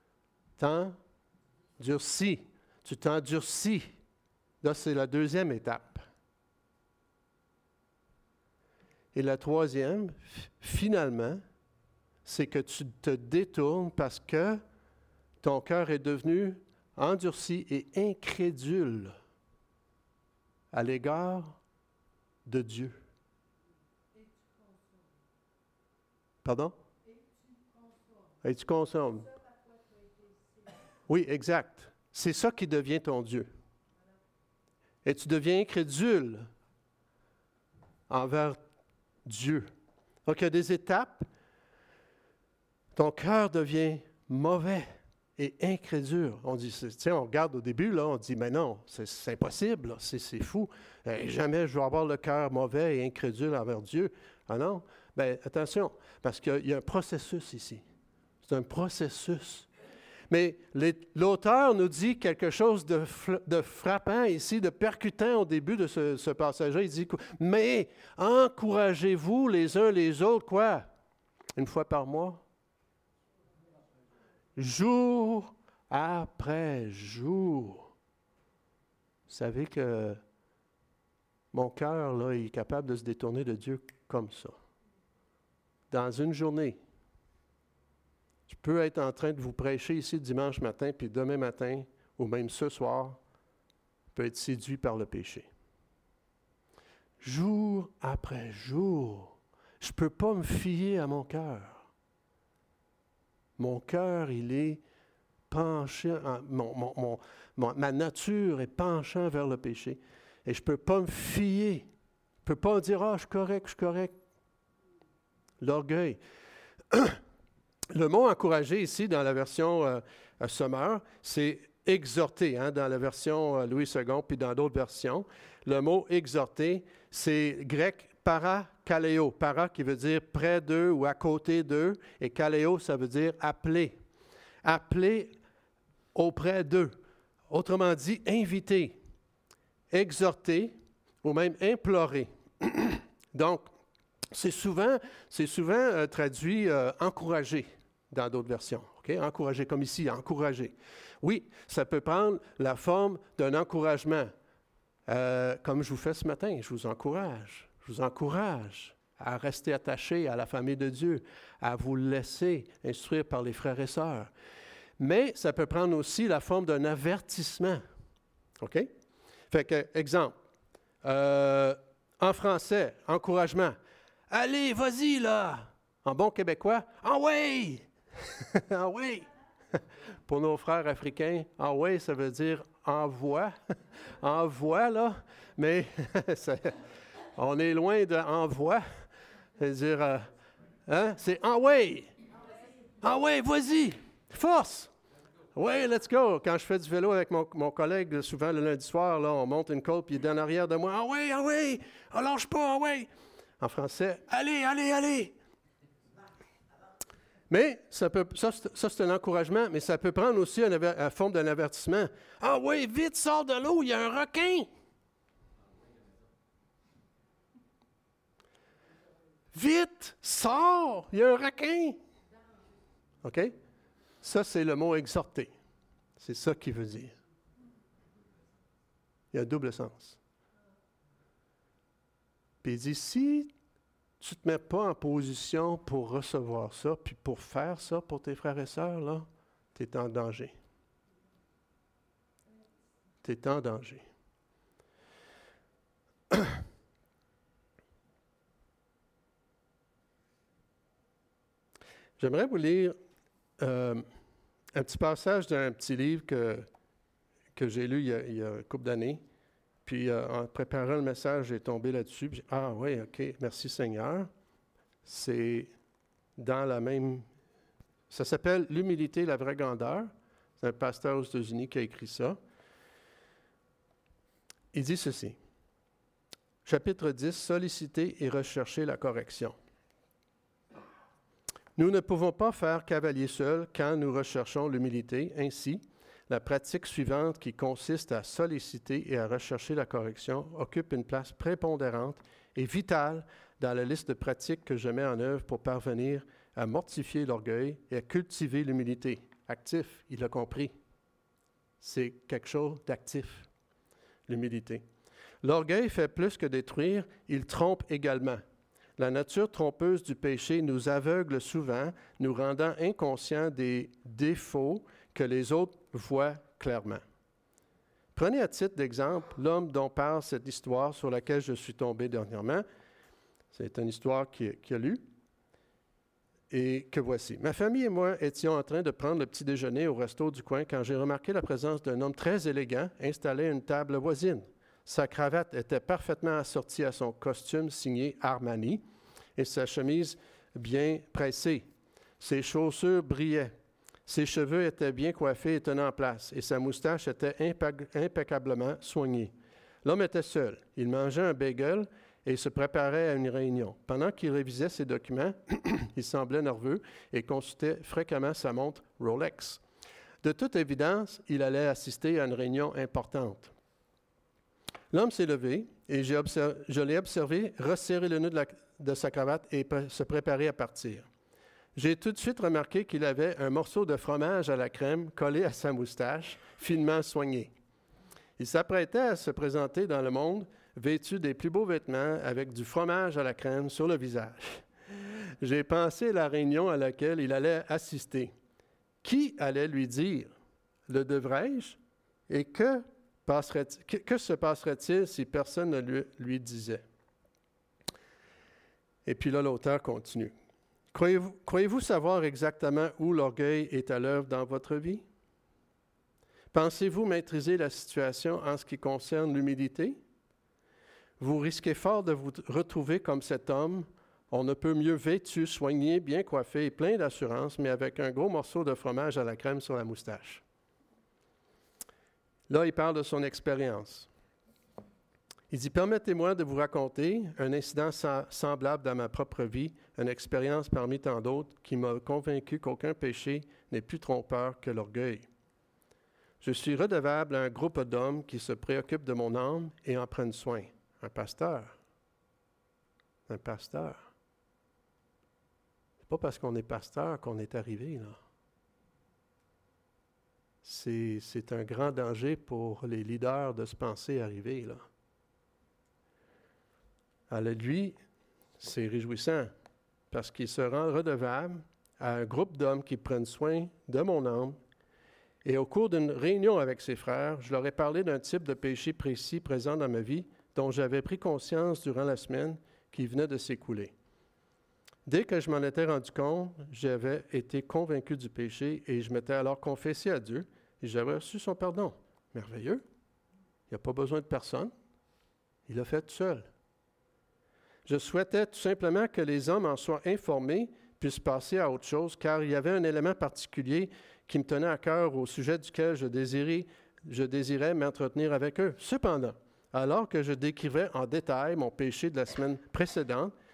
t'endurcis. Tu t'endurcis. Là, c'est la deuxième étape. Et la troisième, finalement, c'est que tu te détournes parce que ton cœur est devenu endurci et incrédule à l'égard de Dieu. Pardon? Et tu consommes. Oui, exact. C'est ça qui devient ton Dieu. Et tu deviens incrédule envers Dieu. Donc, il y a des étapes. Ton cœur devient mauvais et incrédule. On dit, tu sais, on regarde au début, là, on dit, mais non, c'est, c'est impossible, là, c'est, c'est fou. Euh, jamais je vais avoir le cœur mauvais et incrédule envers Dieu. Ah non? Bien, attention, parce qu'il y a, il y a un processus ici. C'est un processus. Mais les, l'auteur nous dit quelque chose de, de frappant ici, de percutant au début de ce, ce passage-là. Il dit, mais encouragez-vous les uns les autres, quoi? Une fois par mois? Jour après jour. Vous savez que mon cœur, là, il est capable de se détourner de Dieu comme ça. Dans une journée, je peux être en train de vous prêcher ici dimanche matin, puis demain matin, ou même ce soir, je peux être séduit par le péché. Jour après jour, je ne peux pas me fier à mon cœur. Mon cœur, il est penché, mon, mon, mon, mon, ma nature est penchant vers le péché. Et je ne peux pas me fier. Je ne peux pas dire, ah, je suis correct, je suis correct. L'orgueil. Le mot encourager ici, dans la version euh, Sommer, c'est exhorter, hein, dans la version euh, Louis second, puis dans d'autres versions. Le mot exhorter, c'est grec para-kaléo. Para qui veut dire près d'eux ou à côté d'eux, et kaléo, ça veut dire appeler. Appeler auprès d'eux. Autrement dit, inviter, exhorter ou même implorer. Donc, c'est souvent, c'est souvent euh, traduit euh, encourager dans d'autres versions. Okay? Encourager, comme ici, encourager. Oui, ça peut prendre la forme d'un encouragement. Euh, comme je vous fais ce matin, je vous encourage. Je vous encourage à rester attaché à la famille de Dieu, à vous laisser instruire par les frères et sœurs. Mais ça peut prendre aussi la forme d'un avertissement. OK? Fait que, exemple, euh, en français, encouragement. Allez, vas-y, là! En bon québécois, ah ouais! Ah ouais! Pour nos frères africains, ah ouais, ça veut dire envoie. Envoie, là. Mais on est loin de envoie. C'est-à-dire, euh, hein? C'est ah ouais! Ah ouais, vas-y! Force! Oui, let's go! Quand je fais du vélo avec mon, mon collègue, souvent le lundi soir, là, on monte une côte, puis il est en arrière de moi. Ah oui, ah oui! Ah lâche pas, ah oui! En français, allez, allez, allez! Mais ça, peut, ça, c'est, ça, c'est un encouragement, mais ça peut prendre aussi une un forme d'un avertissement. « Ah oui, vite, sors de l'eau, il y a un requin! » Vite, sors, il y a un requin! OK? Ça, c'est le mot « exhorter ». C'est ça qu'il veut dire. Il y a un double sens. Puis il dit, si tu ne te mets pas en position pour recevoir ça, puis pour faire ça pour tes frères et sœurs, là, tu es en danger. Tu es en danger. J'aimerais vous lire euh, un petit passage d'un petit livre que, que j'ai lu il y a, il y a une couple d'années. Puis, euh, en préparant le message, j'ai tombé là-dessus. Puis, ah oui, OK, merci Seigneur. C'est dans la même... Ça s'appelle « L'humilité, la vraie grandeur ». C'est un pasteur aux États-Unis qui a écrit ça. Il dit ceci. Chapitre dix, « Solliciter et rechercher la correction ». Nous ne pouvons pas faire cavalier seul quand nous recherchons l'humilité. Ainsi, la pratique suivante qui consiste à solliciter et à rechercher la correction occupe une place prépondérante et vitale dans la liste de pratiques que je mets en œuvre pour parvenir à mortifier l'orgueil et à cultiver l'humilité. Actif, il a compris. C'est quelque chose d'actif, l'humilité. L'orgueil fait plus que détruire, il trompe également. La nature trompeuse du péché nous aveugle souvent, nous rendant inconscients des défauts que les autres voient clairement. Prenez à titre d'exemple l'homme dont parle cette histoire sur laquelle je suis tombé dernièrement. C'est une histoire qui, qui a lu et que voici. Ma famille et moi étions en train de prendre le petit déjeuner au resto du coin quand j'ai remarqué la présence d'un homme très élégant installé à une table voisine. Sa cravate était parfaitement assortie à son costume signé Armani et sa chemise bien pressée. Ses chaussures brillaient. Ses cheveux étaient bien coiffés et tenant en place, et sa moustache était impec- impeccablement soignée. L'homme était seul. Il mangeait un bagel et se préparait à une réunion. Pendant qu'il révisait ses documents, il semblait nerveux et consultait fréquemment sa montre Rolex. De toute évidence, il allait assister à une réunion importante. L'homme s'est levé et j'ai observé, je l'ai observé resserrer le nœud de, la, de sa cravate et pr- se préparer à partir. J'ai tout de suite remarqué qu'il avait un morceau de fromage à la crème collé à sa moustache, finement soigné. Il s'apprêtait à se présenter dans le monde, vêtu des plus beaux vêtements, avec du fromage à la crème sur le visage. J'ai pensé à la réunion à laquelle il allait assister. Qui allait lui dire « Le devrais-je » et que, passerait-il, que, que se passerait-il si personne ne lui, lui disait? Et puis là, l'auteur continue. Croyez-vous, croyez-vous savoir exactement où l'orgueil est à l'œuvre dans votre vie? Pensez-vous maîtriser la situation en ce qui concerne l'humilité? Vous risquez fort de vous retrouver comme cet homme, on ne peut mieux vêtu, soigné, bien coiffé et plein d'assurance, mais avec un gros morceau de fromage à la crème sur la moustache. Là, il parle de son expérience. Il dit, « Permettez-moi de vous raconter un incident semblable dans ma propre vie, une expérience parmi tant d'autres qui m'a convaincu qu'aucun péché n'est plus trompeur que l'orgueil. Je suis redevable à un groupe d'hommes qui se préoccupent de mon âme et en prennent soin. Un pasteur. Un pasteur. C'est pas parce qu'on est pasteur qu'on est arrivé, là. C'est, c'est un grand danger pour les leaders de se penser arriver, là. Alors lui, c'est réjouissant parce qu'il se rend redevable à un groupe d'hommes qui prennent soin de mon âme. Et au cours d'une réunion avec ses frères, je leur ai parlé d'un type de péché précis présent dans ma vie dont j'avais pris conscience durant la semaine qui venait de s'écouler. Dès que je m'en étais rendu compte, j'avais été convaincu du péché et je m'étais alors confessé à Dieu et j'avais reçu son pardon. Merveilleux. Il n'y a pas besoin de personne. Il l'a fait tout seul. Je souhaitais tout simplement que les hommes en soient informés, puissent passer à autre chose, car il y avait un élément particulier qui me tenait à cœur au sujet duquel je désirais, je désirais m'entretenir avec eux. Cependant, alors que je décrivais en détail mon péché de la semaine précédente,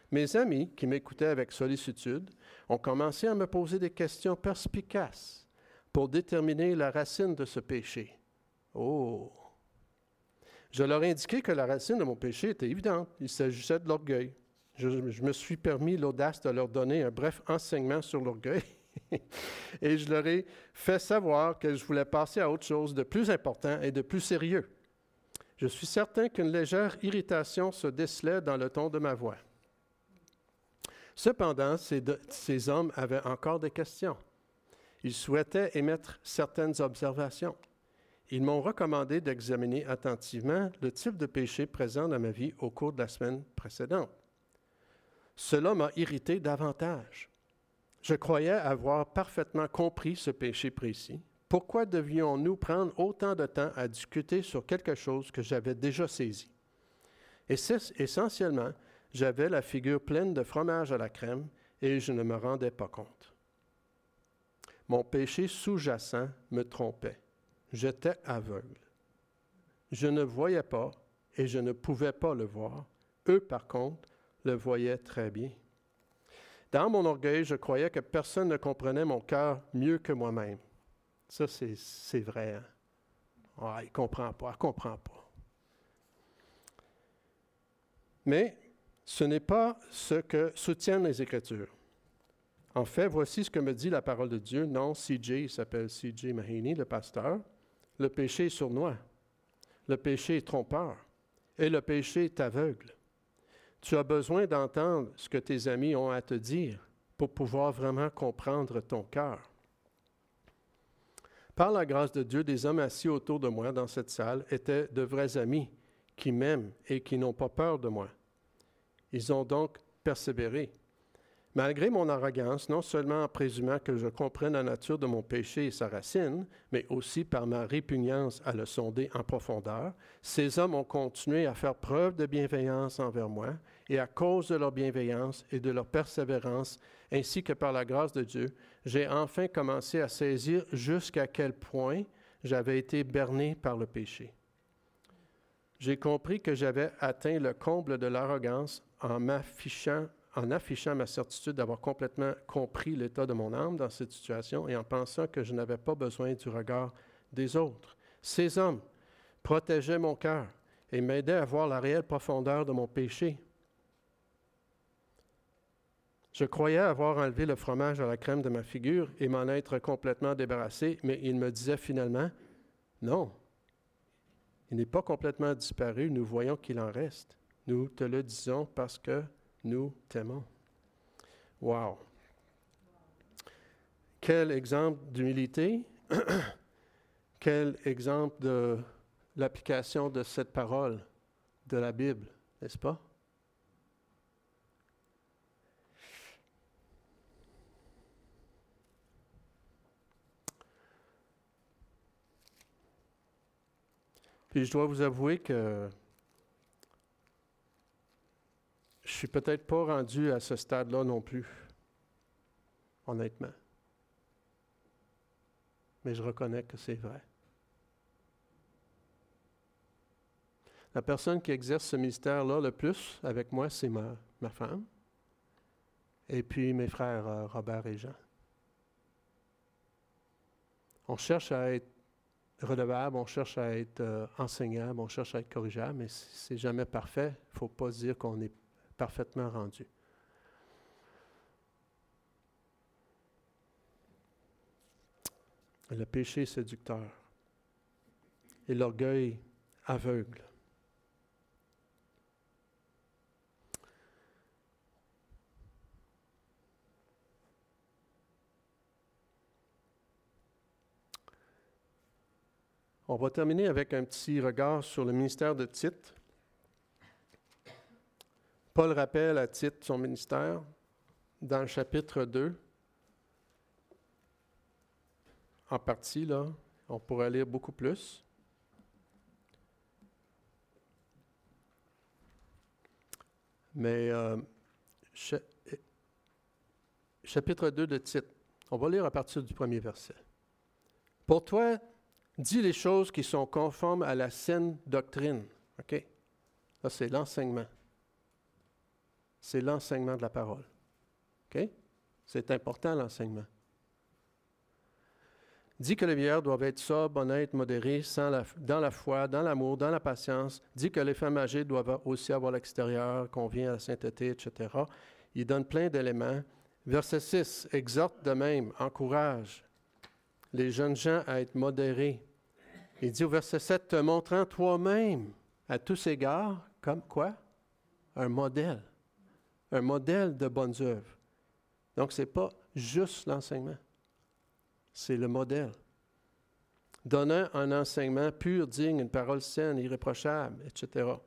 Mes amis, qui m'écoutaient avec sollicitude, ont commencé à me poser des questions perspicaces pour déterminer la racine de ce péché. Oh! Je leur ai indiqué que la racine de mon péché était évidente. Il s'agissait de l'orgueil. Je, je me suis permis l'audace de leur donner un bref enseignement sur l'orgueil et je leur ai fait savoir que je voulais passer à autre chose de plus important et de plus sérieux. Je suis certain qu'une légère irritation se décelait dans le ton de ma voix. Cependant, ces, deux, ces hommes avaient encore des questions. Ils souhaitaient émettre certaines observations. Ils m'ont recommandé d'examiner attentivement le type de péché présent dans ma vie au cours de la semaine précédente. Cela m'a irrité davantage. Je croyais avoir parfaitement compris ce péché précis. Pourquoi devions-nous prendre autant de temps à discuter sur quelque chose que j'avais déjà saisi? Et c'est essentiellement, j'avais la figure pleine de fromage à la crème et je ne me rendais pas compte. Mon péché sous-jacent me trompait. J'étais aveugle. Je ne voyais pas et je ne pouvais pas le voir. Eux, par contre, le voyaient très bien. Dans mon orgueil, je croyais que personne ne comprenait mon cœur mieux que moi-même. Ça, c'est, c'est vrai. Hein? Ah, il ne comprend pas, elle ne comprend pas. Mais ce n'est pas ce que soutiennent les Écritures. En fait, voici ce que me dit la parole de Dieu. Non, C J, il s'appelle C J Mahaney, le pasteur. Le péché est sournois. Le péché est trompeur. Et le péché est aveugle. Tu as besoin d'entendre ce que tes amis ont à te dire pour pouvoir vraiment comprendre ton cœur. Par la grâce de Dieu, des hommes assis autour de moi dans cette salle étaient de vrais amis qui m'aiment et qui n'ont pas peur de moi. Ils ont donc persévéré. Malgré mon arrogance, non seulement en présumant que je comprenne la nature de mon péché et sa racine, mais aussi par ma répugnance à le sonder en profondeur, ces hommes ont continué à faire preuve de bienveillance envers moi, et à cause de leur bienveillance et de leur persévérance, ainsi que par la grâce de Dieu, j'ai enfin commencé à saisir jusqu'à quel point j'avais été berné par le péché. J'ai compris que j'avais atteint le comble de l'arrogance en m'affichant en affichant ma certitude d'avoir complètement compris l'état de mon âme dans cette situation et en pensant que je n'avais pas besoin du regard des autres. Ces hommes protégeaient mon cœur et m'aidaient à voir la réelle profondeur de mon péché. Je croyais avoir enlevé le fromage à la crème de ma figure et m'en être complètement débarrassé, mais ils me disaient finalement, « Non, il n'est pas complètement disparu, nous voyons qu'il en reste. Nous te le disons parce que nous t'aimons. » Wow! Quel exemple d'humilité, quel exemple de l'application de cette parole de la Bible, n'est-ce pas? Puis je dois vous avouer que je ne suis peut-être pas rendu à ce stade-là non plus, honnêtement. Mais je reconnais que c'est vrai. La personne qui exerce ce ministère-là le plus avec moi, c'est ma, ma femme. Et puis mes frères euh, Robert et Jean. On cherche à être redevable, on cherche à être euh, enseignable, on cherche à être corrigeable, mais c'est jamais parfait. Il ne faut pas se dire qu'on est parfaitement rendu. Le péché est séducteur et l'orgueil aveugle. On va terminer avec un petit regard sur le ministère de Tite. Paul rappelle à Tite son ministère dans le chapitre deux. En partie, là, on pourrait lire beaucoup plus. Mais euh, cha- chapitre deux de Tite, on va lire à partir du premier verset. « Pour toi, dis les choses qui sont conformes à la saine doctrine. » OK? Ça, c'est l'enseignement. c'est l'enseignement de la parole. OK? C'est important, l'enseignement. Dit que les vieillards doivent être sobres, honnêtes, modérés, sans la, dans la foi, dans l'amour, dans la patience. Dit que les femmes âgées doivent aussi avoir l'extérieur, convient à la sainteté, et cetera. Il donne plein d'éléments. Verset six, exhorte de même, encourage les jeunes gens à être modérés. Il dit au verset sept, te montrant toi-même à tous égards, comme quoi? Un modèle. Un modèle de bonnes œuvres. Donc, ce n'est pas juste l'enseignement. C'est le modèle. Donnant un enseignement pur, digne, une parole saine, irréprochable, et cetera.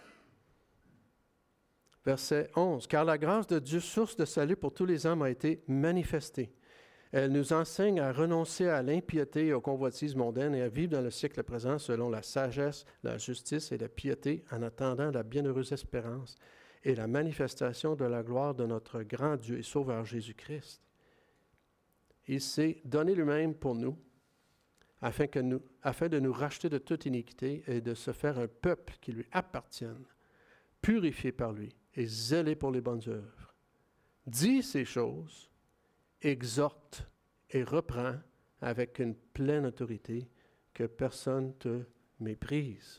Verset onze. Car la grâce de Dieu, source de salut pour tous les hommes, a été manifestée. Elle nous enseigne à renoncer à l'impiété et aux convoitises mondaines et à vivre dans le siècle présent selon la sagesse, la justice et la piété, en attendant la bienheureuse espérance et la manifestation de la gloire de notre grand Dieu et Sauveur Jésus-Christ. Il s'est donné lui-même pour nous afin, que nous, afin de nous racheter de toute iniquité et de se faire un peuple qui lui appartienne, purifié par lui et zélé pour les bonnes œuvres. Dis ces choses, exhorte et reprend avec une pleine autorité, que personne te méprise.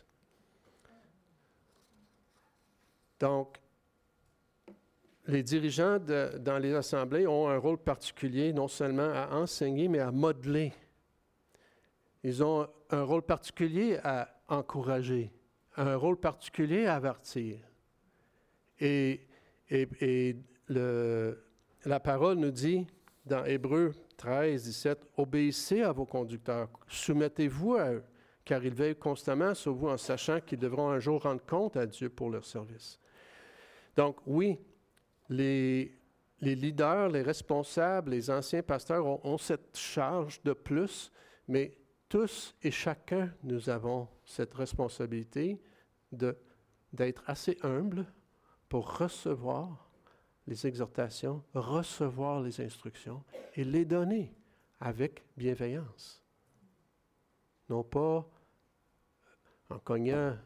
Donc, les dirigeants de, dans les assemblées ont un rôle particulier, non seulement à enseigner, mais à modeler. Ils ont un rôle particulier à encourager, un rôle particulier à avertir. Et, et, et le, la parole nous dit, dans Hébreux treize, dix-sept, « Obéissez à vos conducteurs, soumettez-vous à eux, car ils veillent constamment sur vous en sachant qu'ils devront un jour rendre compte à Dieu pour leur service. » Donc, oui, les, les leaders, les responsables, les anciens pasteurs ont, ont cette charge de plus, mais tous et chacun, nous avons cette responsabilité de, d'être assez humbles pour recevoir les exhortations, recevoir les instructions et les donner avec bienveillance. Non pas en cognant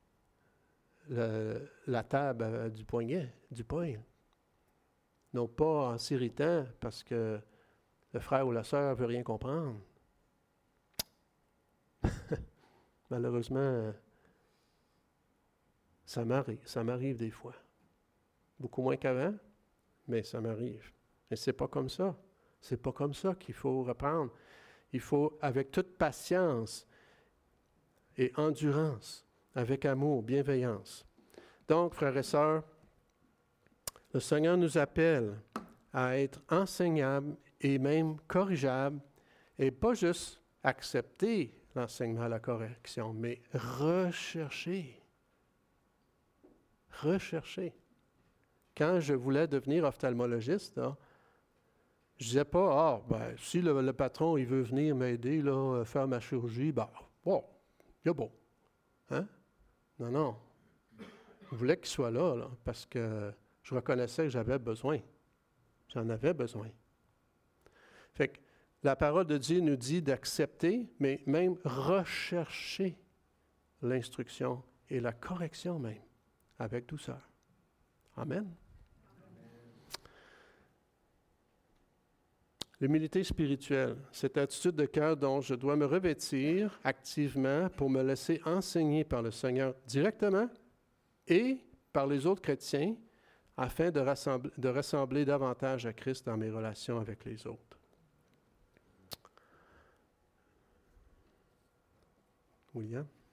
le, la table du poignet, du poing. Non pas en s'irritant parce que le frère ou la sœur ne veut rien comprendre. Malheureusement, ça m'arrive, ça m'arrive des fois. Beaucoup moins qu'avant, mais ça m'arrive. Et c'est pas comme ça. C'est pas comme ça qu'il faut reprendre. Il faut, avec toute patience et endurance, avec amour, bienveillance. Donc, frères et sœurs, le Seigneur nous appelle à être enseignables et même corrigeables, et pas juste accepter l'enseignement à la correction, mais rechercher. Rechercher. Quand je voulais devenir ophtalmologiste, là, je ne disais pas, ah, ben, si le, le patron il veut venir m'aider, là, faire ma chirurgie, ben, bon, il y a beau. Hein? Non, non. Je voulais qu'il soit là, là, parce que je reconnaissais que j'avais besoin. J'en avais besoin. Fait que la parole de Dieu nous dit d'accepter, mais même rechercher l'instruction et la correction même, avec douceur. Amen. L'humilité spirituelle, cette attitude de cœur dont je dois me revêtir activement pour me laisser enseigner par le Seigneur directement et par les autres chrétiens afin de rassembler, de ressembler davantage à Christ dans mes relations avec les autres. William?